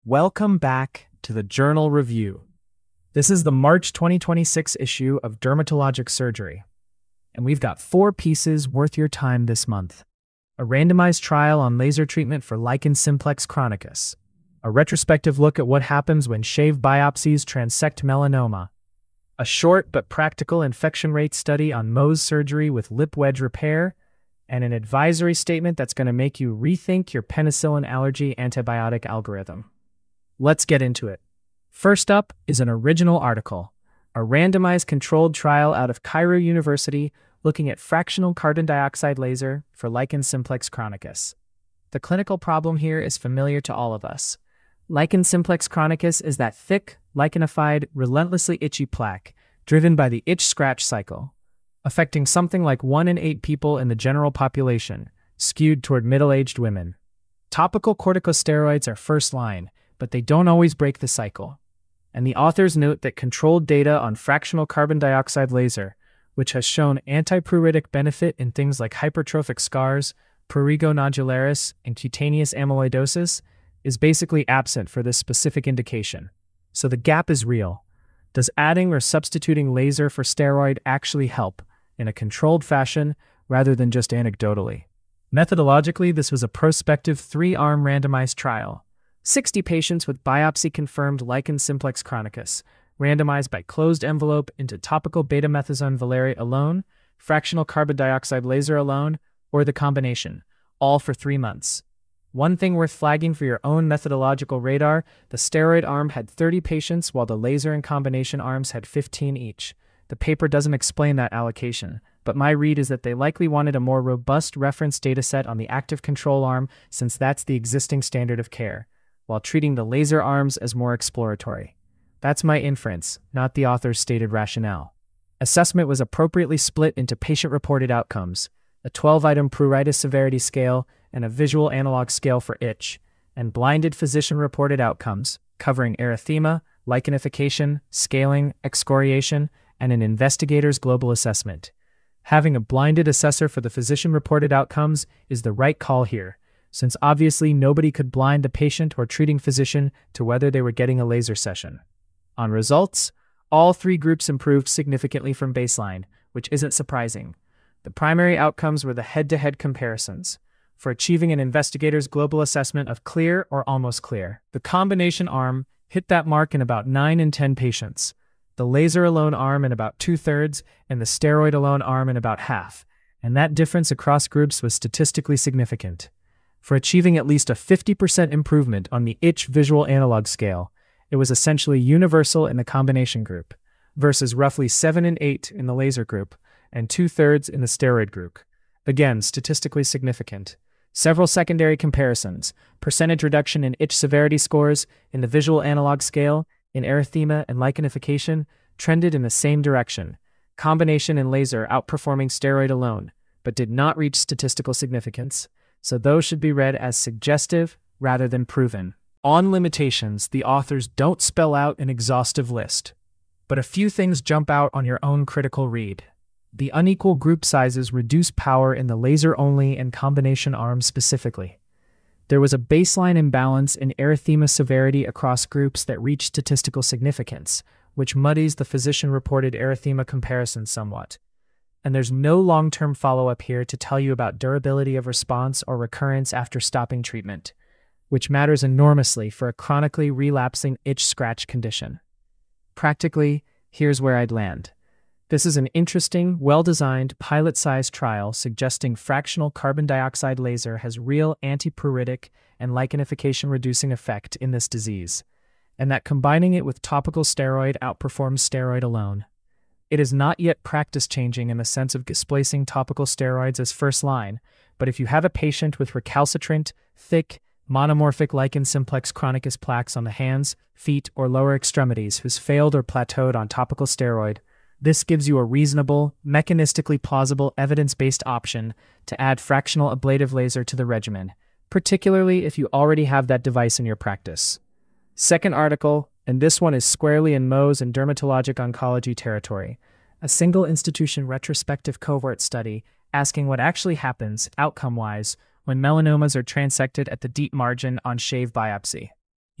Welcome back to the Journal Review. This is the March 2026 issue of Dermatologic Surgery, and we've got 4 pieces worth your time this month. A randomized trial on laser treatment for lichen simplex chronicus, a retrospective look at what happens when shave biopsies transect melanoma, a short but practical infection rate study on Mohs surgery with lip wedge repair, and an advisory statement that's going to make you rethink your penicillin allergy antibiotic algorithm. Let's get into it. First up is an original article, a randomized controlled trial out of Cairo University looking at fractional carbon dioxide laser for lichen simplex chronicus. The clinical problem here is familiar to all of us. Lichen simplex chronicus is that thick, lichenified, relentlessly itchy plaque driven by the itch-scratch cycle, affecting something like 1 in 8 people in the general population, skewed toward middle-aged women. Topical corticosteroids are first line, but they don't always break the cycle. And the authors note that controlled data on fractional carbon dioxide laser, which has shown antipruritic benefit in things like hypertrophic scars, prurigo nodularis, and cutaneous amyloidosis, is basically absent for this specific indication. So the gap is real. Does adding or substituting laser for steroid actually help in a controlled fashion rather than just anecdotally? Methodologically, this was a prospective 3-arm randomized trial. 60 patients with biopsy-confirmed lichen simplex chronicus, randomized by closed envelope into topical betamethasone valeri alone, fractional carbon dioxide laser alone, or the combination, all for 3 months. One thing worth flagging for your own methodological radar, the steroid arm had 30 patients while the laser and combination arms had 15 each. The paper doesn't explain that allocation, but my read is that they likely wanted a more robust reference dataset on the active control arm since that's the existing standard of care, while treating the laser arms as more exploratory. That's my inference, not the author's stated rationale. Assessment was appropriately split into patient-reported outcomes, a 12-item pruritus severity scale, and a visual analog scale for itch, and blinded physician-reported outcomes, covering erythema, lichenification, scaling, excoriation, and an investigator's global assessment. Having a blinded assessor for the physician-reported outcomes is the right call here, since obviously nobody could blind the patient or treating physician to whether they were getting a laser session. On results, all 3 groups improved significantly from baseline, which isn't surprising. The primary outcomes were the head-to-head comparisons, for achieving an investigator's global assessment of clear or almost clear. The combination arm hit that mark in about 9 in 10 patients, the laser-alone arm in about 2/3, and the steroid-alone arm in about half, and that difference across groups was statistically significant. For achieving at least a 50% improvement on the itch visual analog scale, it was essentially universal in the combination group, versus roughly 7 in 8 in the laser group and 2/3 in the steroid group. Again, statistically significant. Several secondary comparisons, percentage reduction in itch severity scores in the visual analog scale, in erythema and lichenification, trended in the same direction, combination and laser outperforming steroid alone, but did not reach statistical significance. So those should be read as suggestive rather than proven. On limitations, the authors don't spell out an exhaustive list, but a few things jump out on your own critical read. The unequal group sizes reduce power in the laser-only and combination arms specifically. There was a baseline imbalance in erythema severity across groups that reached statistical significance, which muddies the physician-reported erythema comparison somewhat. And there's no long-term follow-up here to tell you about durability of response or recurrence after stopping treatment, which matters enormously for a chronically relapsing itch-scratch condition. Practically, here's where I'd land. This is an interesting, well-designed, pilot-sized trial suggesting fractional carbon dioxide laser has real antipruritic and lichenification-reducing effect in this disease, and that combining it with topical steroid outperforms steroid alone. It is not yet practice-changing in the sense of displacing topical steroids as first line, but if you have a patient with recalcitrant, thick, monomorphic lichen simplex chronicus plaques on the hands, feet, or lower extremities who's failed or plateaued on topical steroid, this gives you a reasonable, mechanistically plausible, evidence-based option to add fractional ablative laser to the regimen, particularly if you already have that device in your practice. Second article, and this one is squarely in Mohs and dermatologic oncology territory, a single institution retrospective cohort study asking what actually happens, outcome-wise, when melanomas are transected at the deep margin on shave biopsy.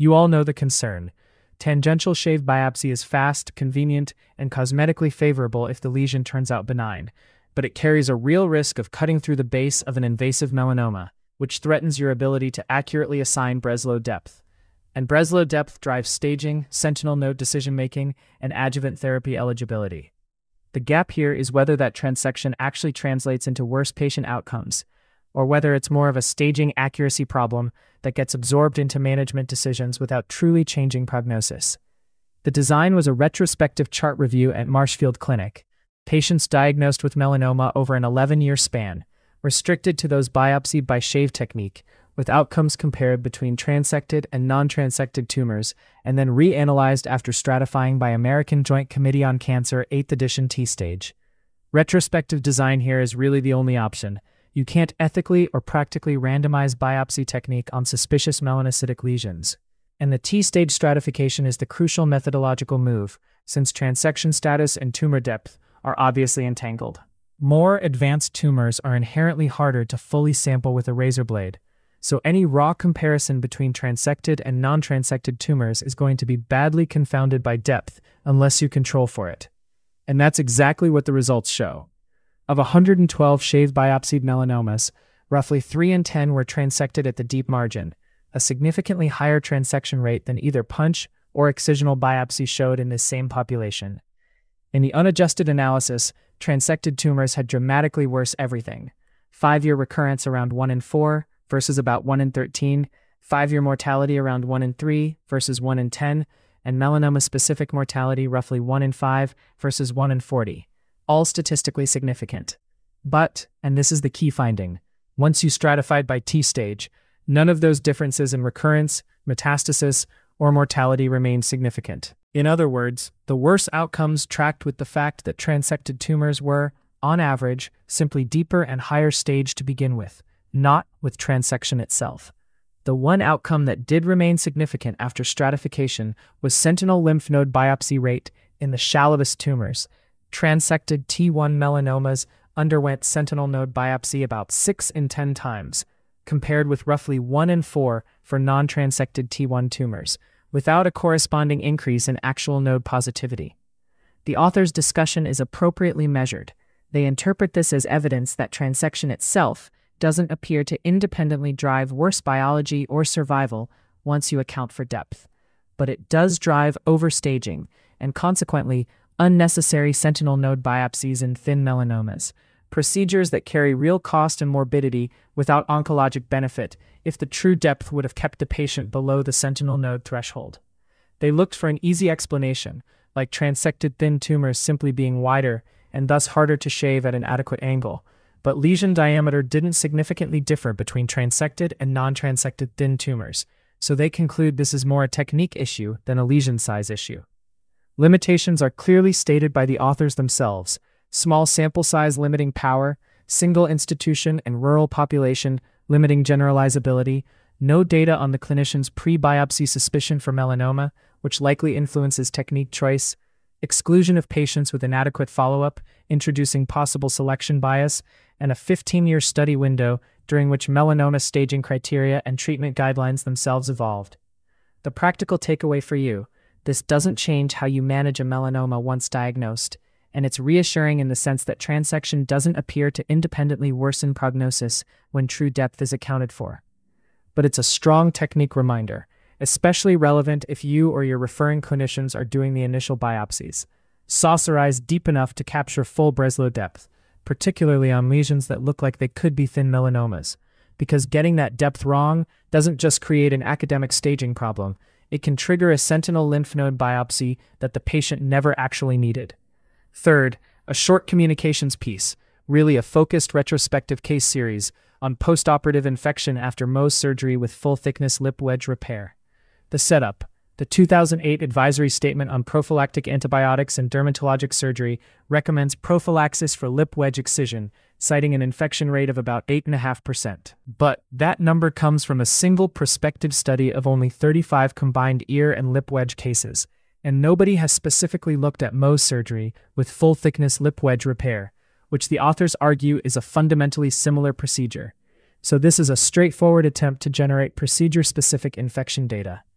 You all know the concern. Tangential shave biopsy is fast, convenient, and cosmetically favorable if the lesion turns out benign, but it carries a real risk of cutting through the base of an invasive melanoma, which threatens your ability to accurately assign Breslow depth. And Breslow depth drives staging, sentinel node decision-making, and adjuvant therapy eligibility. The gap here is whether that transection actually translates into worse patient outcomes, or whether it's more of a staging accuracy problem that gets absorbed into management decisions without truly changing prognosis. The design was a retrospective chart review at Marshfield Clinic. Patients diagnosed with melanoma over an 11-year span, restricted to those biopsied by shave technique, with outcomes compared between transected and non-transected tumors, and then reanalyzed after stratifying by American Joint Committee on Cancer 8th edition T-stage. Retrospective design here is really the only option. You can't ethically or practically randomize biopsy technique on suspicious melanocytic lesions. And the T-stage stratification is the crucial methodological move, since transection status and tumor depth are obviously entangled. More advanced tumors are inherently harder to fully sample with a razor blade, so any raw comparison between transected and non-transected tumors is going to be badly confounded by depth unless you control for it. And that's exactly what the results show. Of 112 shave biopsied melanomas, roughly 3 in 10 were transected at the deep margin, a significantly higher transection rate than either punch or excisional biopsy showed in this same population. In the unadjusted analysis, transected tumors had dramatically worse everything. 5-year recurrence around 1 in 4 versus about 1 in 13, 5-year mortality around 1 in 3 versus 1 in 10, and melanoma-specific mortality roughly 1 in 5 versus 1 in 40. All statistically significant. But, and this is the key finding, once you stratified by T-stage, none of those differences in recurrence, metastasis, or mortality remained significant. In other words, the worse outcomes tracked with the fact that transected tumors were, on average, simply deeper and higher stage to begin with, not with transection itself. The one outcome that did remain significant after stratification was sentinel lymph node biopsy rate in the shallowest tumors. Transected T1 melanomas underwent sentinel node biopsy about 6 in 10 times, compared with roughly 1 in 4 for non-transected T1 tumors, without a corresponding increase in actual node positivity. The author's discussion is appropriately measured. They interpret this as evidence that transection itself doesn't appear to independently drive worse biology or survival once you account for depth. But it does drive overstaging, and consequently, unnecessary sentinel node biopsies in thin melanomas, procedures that carry real cost and morbidity without oncologic benefit if the true depth would have kept the patient below the sentinel node threshold. They looked for an easy explanation, like transected thin tumors simply being wider and thus harder to shave at an adequate angle, but lesion diameter didn't significantly differ between transected and non-transected thin tumors, so they conclude this is more a technique issue than a lesion size issue. Limitations are clearly stated by the authors themselves: small sample size limiting power, single institution and rural population limiting generalizability, no data on the clinician's pre-biopsy suspicion for melanoma, which likely influences technique choice, exclusion of patients with inadequate follow-up, introducing possible selection bias, and a 15-year study window during which melanoma staging criteria and treatment guidelines themselves evolved. The practical takeaway for you: this doesn't change how you manage a melanoma once diagnosed, and it's reassuring in the sense that transection doesn't appear to independently worsen prognosis when true depth is accounted for. But it's a strong technique reminder, especially relevant if you or your referring clinicians are doing the initial biopsies. Saucerize deep enough to capture full Breslow depth, particularly on lesions that look like they could be thin melanomas, because getting that depth wrong doesn't just create an academic staging problem, it can trigger a sentinel lymph node biopsy that the patient never actually needed. Third, a short communications piece, really a focused retrospective case series on postoperative infection after Mohs surgery with full-thickness lip wedge repair. The setup: the 2008 Advisory Statement on Prophylactic Antibiotics and Dermatologic Surgery recommends prophylaxis for lip wedge excision, citing an infection rate of about 8.5%. But that number comes from a single prospective study of only 35 combined ear and lip wedge cases, and nobody has specifically looked at Mohs surgery with full-thickness lip wedge repair, which the authors argue is a fundamentally similar procedure. So this is a straightforward attempt to generate procedure-specific infection data.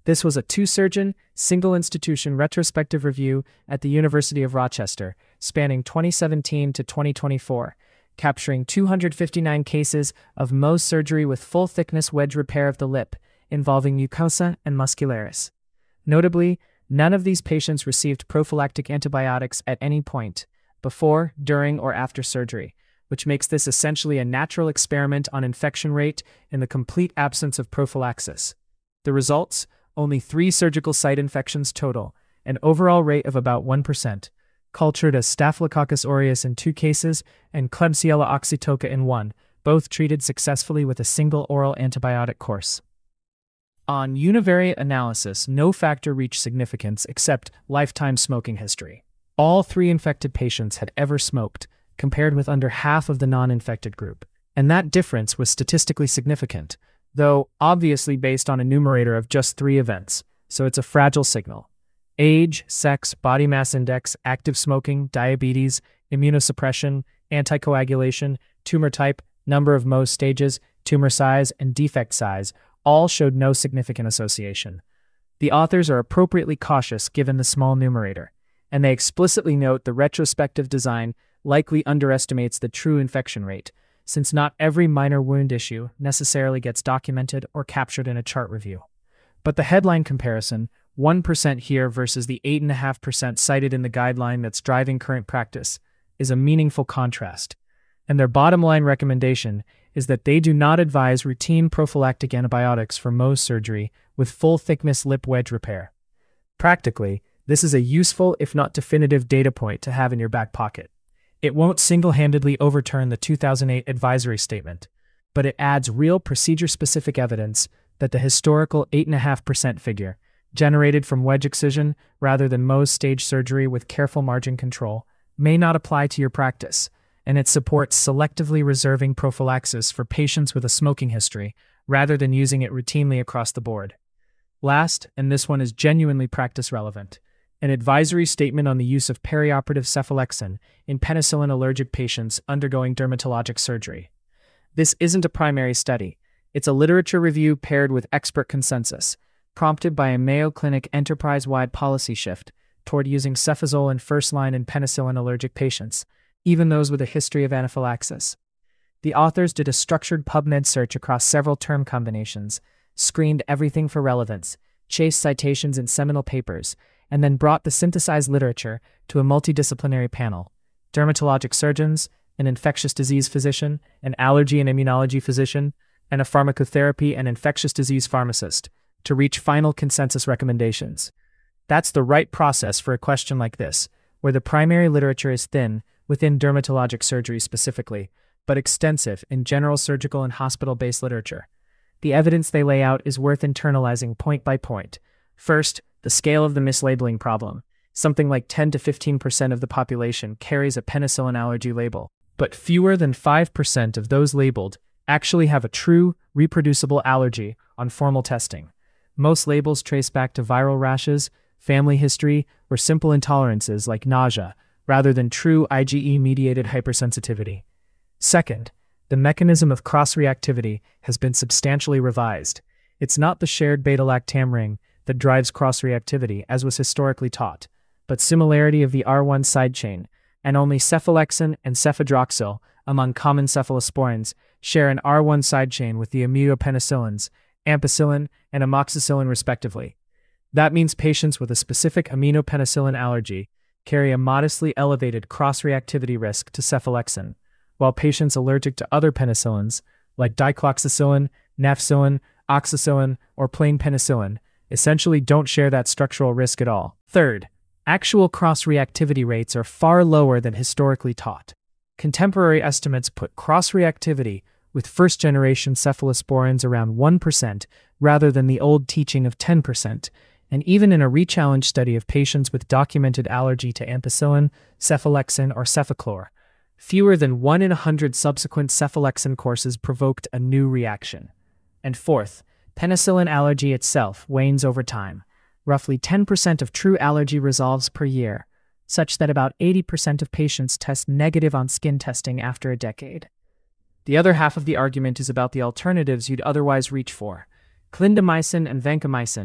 This was a two-surgeon, single-institution retrospective review at the University of Rochester, spanning 2017 to 2024, capturing 259 cases of Mohs surgery with full-thickness wedge repair of the lip, involving mucosa and muscularis. Notably, none of these patients received prophylactic antibiotics at any point, before, during, or after surgery, which makes this essentially a natural experiment on infection rate in the complete absence of prophylaxis. The results? Only 3 surgical site infections total, an overall rate of about 1%, cultured as Staphylococcus aureus in 2 cases and Klebsiella oxytoca in 1, both treated successfully with a single oral antibiotic course. On univariate analysis, no factor reached significance except lifetime smoking history. All 3 infected patients had ever smoked, compared with under half of the non-infected group, and that difference was statistically significant, though obviously based on a numerator of just 3 events, so it's a fragile signal. Age, sex, body mass index, active smoking, diabetes, immunosuppression, anticoagulation, tumor type, number of Mohs stages, tumor size, and defect size all showed no significant association. The authors are appropriately cautious given the small numerator, and they explicitly note the retrospective design likely underestimates the true infection rate, since not every minor wound issue necessarily gets documented or captured in a chart review. But the headline comparison, 1% here versus the 8.5% cited in the guideline that's driving current practice, is a meaningful contrast. And their bottom line recommendation is that they do not advise routine prophylactic antibiotics for Mohs surgery with full-thickness lip wedge repair. Practically, this is a useful, if not definitive, data point to have in your back pocket. It won't single-handedly overturn the 2008 advisory statement, but it adds real procedure-specific evidence that the historical 8.5% figure, generated from wedge excision rather than Mohs stage surgery with careful margin control, may not apply to your practice, and it supports selectively reserving prophylaxis for patients with a smoking history rather than using it routinely across the board. Last, and this one is genuinely practice-relevant, an advisory statement on the use of perioperative cephalexin in penicillin-allergic patients undergoing dermatologic surgery. This isn't a primary study. It's a literature review paired with expert consensus, prompted by a Mayo Clinic enterprise-wide policy shift toward using cefazole in first-line in penicillin-allergic patients, even those with a history of anaphylaxis. The authors did a structured PubMed search across several term combinations, screened everything for relevance, chased citations in seminal papers, and then brought the synthesized literature to a multidisciplinary panel: dermatologic surgeons, an infectious disease physician, an allergy and immunology physician, and a pharmacotherapy and infectious disease pharmacist, to reach final consensus recommendations. That's the right process for a question like this, where the primary literature is thin within dermatologic surgery specifically, but extensive in general surgical and hospital-based literature. The evidence they lay out is worth internalizing point by point. First, the scale of the mislabeling problem. Something like 10 to 15% of the population carries a penicillin allergy label, but fewer than 5% of those labeled actually have a true, reproducible allergy on formal testing. Most labels trace back to viral rashes, family history, or simple intolerances like nausea, rather than true IgE-mediated hypersensitivity. Second, the mechanism of cross-reactivity has been substantially revised. It's not the shared beta-lactam ring that drives cross-reactivity, as was historically taught, but similarity of the R1 side chain, and only cephalexin and cefadroxil, among common cephalosporins, share an R1 side chain with the immunopenicillins, ampicillin and amoxicillin respectively. That means patients with a specific aminopenicillin allergy carry a modestly elevated cross-reactivity risk to cephalexin, while patients allergic to other penicillins, like dicloxacillin, nafcillin, oxacillin, or plain penicillin, essentially don't share that structural risk at all. Third, actual cross-reactivity rates are far lower than historically taught. Contemporary estimates put cross-reactivity with first-generation cephalosporins around 1% rather than the old teaching of 10%, and even in a rechallenge study of patients with documented allergy to ampicillin, cephalexin, or cefaclor, fewer than 1 in 100 subsequent cephalexin courses provoked a new reaction. And fourth, penicillin allergy itself wanes over time. Roughly 10% of true allergy resolves per year, such that about 80% of patients test negative on skin testing after a decade. The other half of the argument is about the alternatives you'd otherwise reach for. Clindamycin and vancomycin,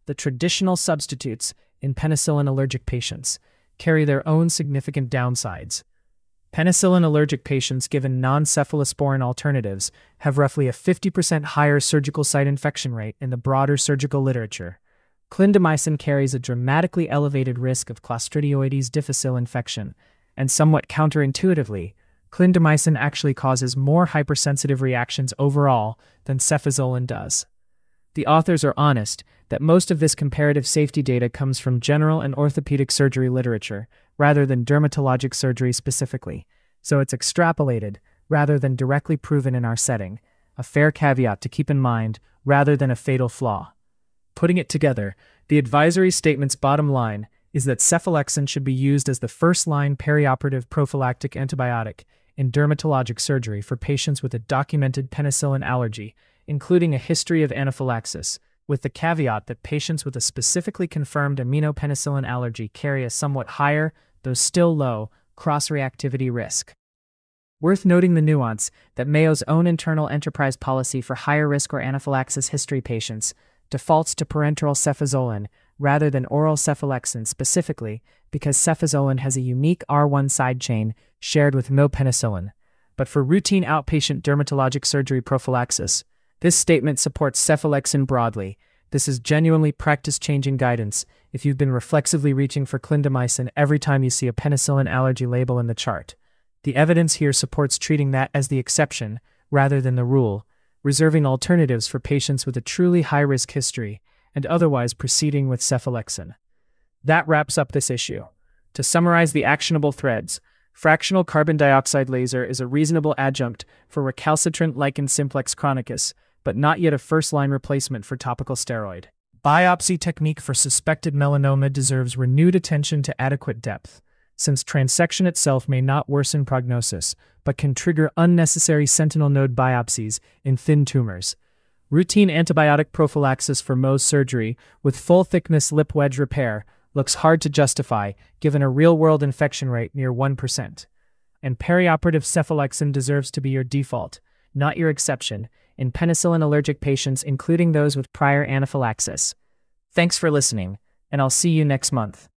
the traditional substitutes in penicillin-allergic patients carry their own significant downsides. Penicillin-allergic patients given non-cephalosporin alternatives have roughly a 50% higher surgical site infection rate in the broader surgical literature. Clindamycin carries a dramatically elevated risk of Clostridioides difficile infection, and somewhat counterintuitively, clindamycin actually causes more hypersensitive reactions overall than cefazolin does. The authors are honest that most of this comparative safety data comes from general and orthopedic surgery literature, rather than dermatologic surgery specifically, so it's extrapolated rather than directly proven in our setting, a fair caveat to keep in mind rather than a fatal flaw. Putting it together, the advisory statement's bottom line is that cephalexin should be used as the first-line perioperative prophylactic antibiotic in dermatologic surgery for patients with a documented penicillin allergy, including a history of anaphylaxis, with the caveat that patients with a specifically confirmed aminopenicillin allergy carry a somewhat higher, though still low, cross-reactivity risk. Worth noting the nuance that Mayo's own internal enterprise policy for higher risk or anaphylaxis history patients defaults to parenteral cefazolin rather than oral cephalexin specifically because cefazolin has a unique R1 side chain shared with no penicillin. But for routine outpatient dermatologic surgery prophylaxis, this statement supports cephalexin broadly. This is genuinely practice-changing guidance if you've been reflexively reaching for clindamycin every time you see a penicillin allergy label in the chart. The evidence here supports treating that as the exception rather than the rule, reserving alternatives for patients with a truly high-risk history and otherwise proceeding with cephalexin. That wraps up this issue. To summarize the actionable threads, fractional carbon dioxide laser is a reasonable adjunct for recalcitrant lichen simplex chronicus, but not yet a first-line replacement for topical steroid. Biopsy technique for suspected melanoma deserves renewed attention to adequate depth, since transection itself may not worsen prognosis, but can trigger unnecessary sentinel node biopsies in thin tumors. Routine antibiotic prophylaxis for Mohs surgery with full-thickness lip wedge repair looks hard to justify given a real-world infection rate near 1%. And perioperative cephalexin deserves to be your default, not your exception, in penicillin-allergic patients including those with prior anaphylaxis. Thanks for listening, and I'll see you next month.